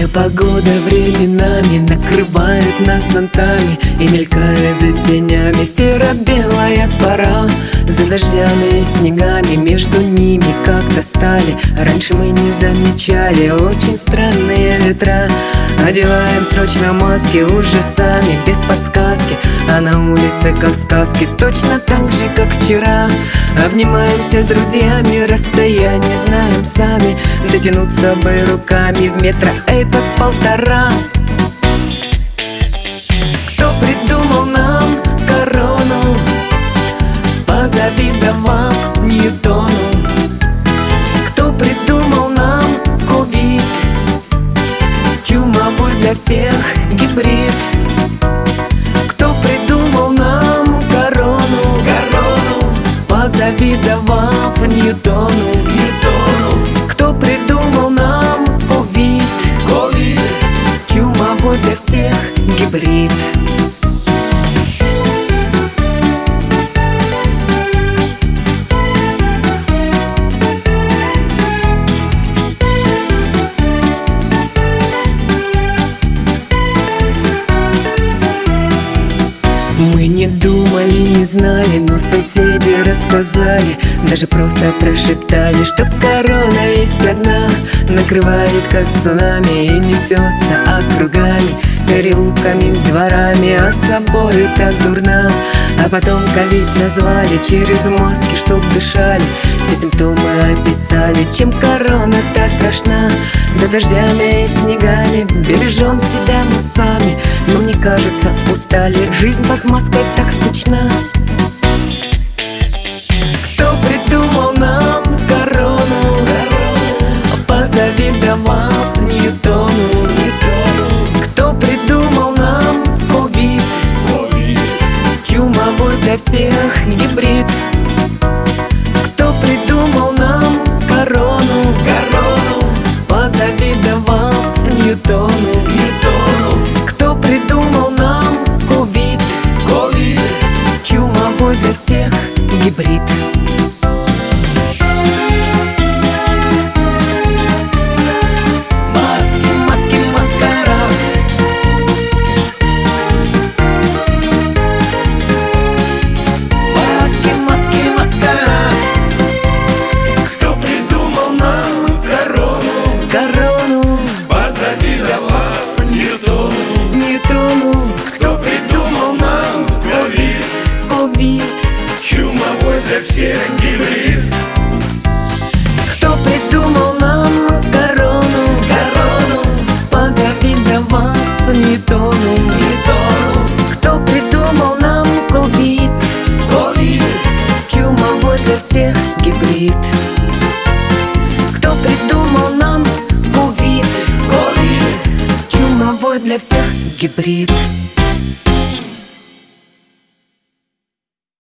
Непогода временами накрывает нас зонтами, и мелькает за тенями серо-белая пора. За дождями и снегами между ними как-то стали раньше мы не замечали очень странные ветра. Одеваем срочно маски уже сами, без подсказки, а на улице как сказки, точно так же, как вчера. Обнимаемся с друзьями, расстояние знаем сами, дотянуться бы руками в метра это полтора. Кто придумал нам корону, позавидовав Ньютону? Кто придумал нам ковид, чумовой для всех гибрид? Кто придумал нам корону, позавидовав Ньютону? Кто придумал нам ковид, чумовой для всех гибрид? Мы не думали, не знали, но соседи рассказали, даже просто прошептали, что корона есть одна, накрывает как цунами и несется округами, переулками, дворами, а с собою так дурна. А потом ковид назвали через маски, чтоб дышали, все симптомы описали, чем корона-то страшна. За дождями и снегами бережем себя мы сами, но мне кажется, устали, жизнь под маской так скучна. Кто придумал нам корону, позавидовав Ньютону? Кто придумал нам ковид, чумовой для всех гибрид? Кто придумал нам корону, позавидовав Ньютону? Кто придумал нам ковид, чумовой для всех гибрид? Маски, маски, маскарад. Маски, маски, маскарад. Кто придумал нам корону, позавидовав Ньютону? Кто придумал нам ковид, чумовой для всех гибрид? Кто придумал нам корону, позавидовав Ньютону? Кто придумал нам ковид, чумовой для всех гибрид? Кто придумал нам ковид, чумовой для всех гибрид?